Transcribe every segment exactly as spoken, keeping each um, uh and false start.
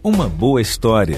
Uma boa história.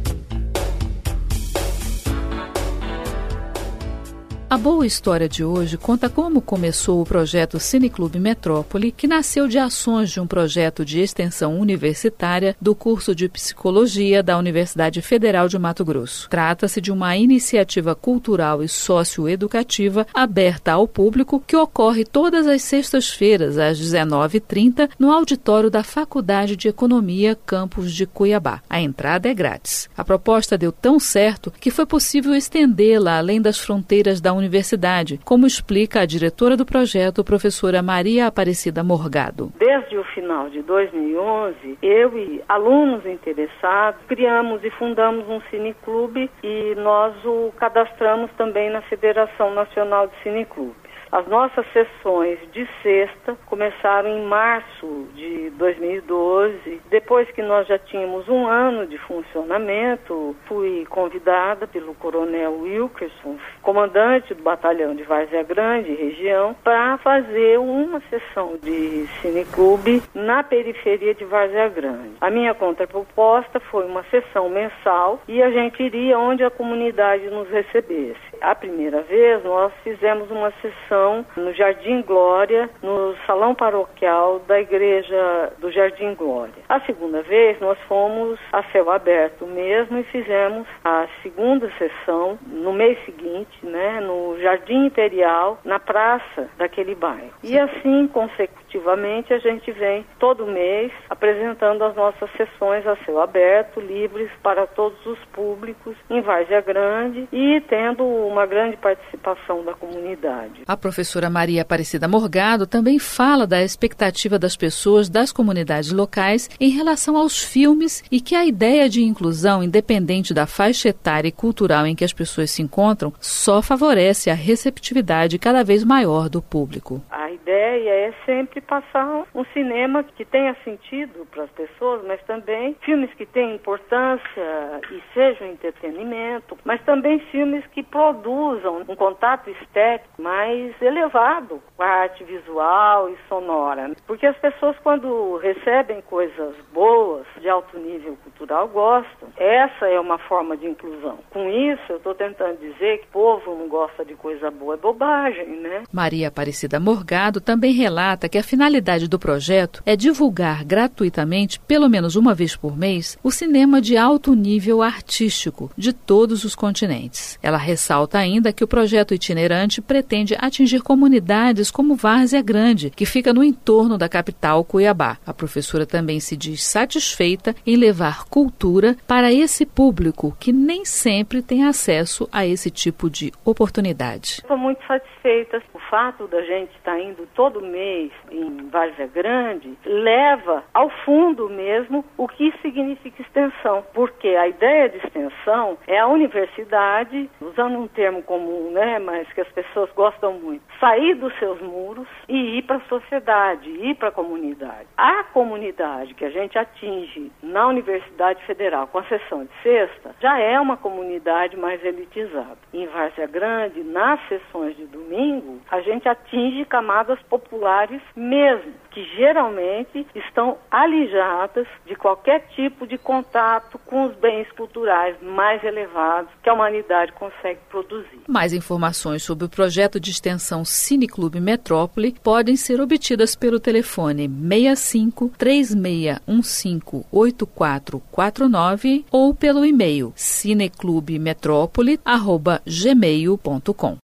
A boa história de hoje conta como começou o projeto Cineclube Metrópole, que nasceu de ações de um projeto de extensão universitária do curso de Psicologia da Universidade Federal de Mato Grosso. Trata-se de uma iniciativa cultural e socioeducativa aberta ao público que ocorre todas as sextas-feiras, às dezenove e trinta, no auditório da Faculdade de Economia, campus de Cuiabá. A entrada é grátis. A proposta deu tão certo que foi possível estendê-la além das fronteiras da universidade, como explica a diretora do projeto, professora Maria Aparecida Morgado. Desde o final de dois mil e onze, eu e alunos interessados criamos e fundamos um cineclube e nós o cadastramos também na Federação Nacional de Cineclubes. As nossas sessões de sexta começaram em março de dois mil e doze. Depois que nós já tínhamos um ano de funcionamento, fui convidada pelo coronel Wilkerson, comandante do batalhão de Várzea Grande, região, para fazer uma sessão de cineclube na periferia de Várzea Grande. A minha contraproposta foi uma sessão mensal e a gente iria onde a comunidade nos recebesse. A primeira vez nós fizemos uma sessão no Jardim Glória, no salão paroquial da igreja do Jardim Glória. A segunda vez nós fomos a céu aberto mesmo e fizemos a segunda sessão no mês seguinte, né, no Jardim Imperial, na praça daquele bairro. E assim, consecutivamente, a gente vem todo mês apresentando as nossas sessões a céu aberto, livres para todos os públicos em Várzea Grande e tendo uma grande participação da comunidade. A professora Maria Aparecida Morgado também fala da expectativa das pessoas das comunidades locais em relação aos filmes e que a ideia de inclusão, independente da faixa etária e cultural em que as pessoas se encontram, só favorece a receptividade cada vez maior do público. A ideia é sempre passar um cinema que tenha sentido para as pessoas, mas também filmes que tenham importância e sejam entretenimento, mas também filmes que produzam um contato estético mais elevado com a arte visual e sonora. Porque as pessoas, quando recebem coisas boas, de alto nível cultural, gostam. Essa é uma forma de inclusão. Com isso, eu estou tentando dizer que o povo não gosta de coisa boa, é bobagem, né? Maria Aparecida Morgado também relata que a finalidade do projeto é divulgar gratuitamente, pelo menos uma vez por mês, o cinema de alto nível artístico de todos os continentes. Ela ressalta ainda que o projeto itinerante pretende atingir comunidades como Várzea Grande, que fica no entorno da capital Cuiabá. A professora também se diz satisfeita em levar cultura para esse público que nem sempre tem acesso a esse tipo de oportunidade. Estou muito satisfeita. O fato da gente estar indo todo mês em Várzea Grande leva ao fundo mesmo o que significa extensão, porque a ideia de extensão é a universidade, usando um termo comum, né, mas que as pessoas gostam muito, sair dos seus muros e ir para a sociedade, ir para a comunidade. A comunidade que a gente atinge na Universidade Federal com a sessão de sexta já é uma comunidade mais elitizada. Em Várzea Grande, nas sessões de domingo, a gente atinge camadas populares mesmo, que geralmente estão alijadas de qualquer tipo de contato com os bens culturais mais elevados que a humanidade consegue produzir. Mais informações sobre o projeto de extensão Cineclube Metrópole podem ser obtidas pelo telefone seis cinco, três seis um cinco, oito quatro quatro nove ou pelo e-mail cineclubemetropole arroba gmail ponto com.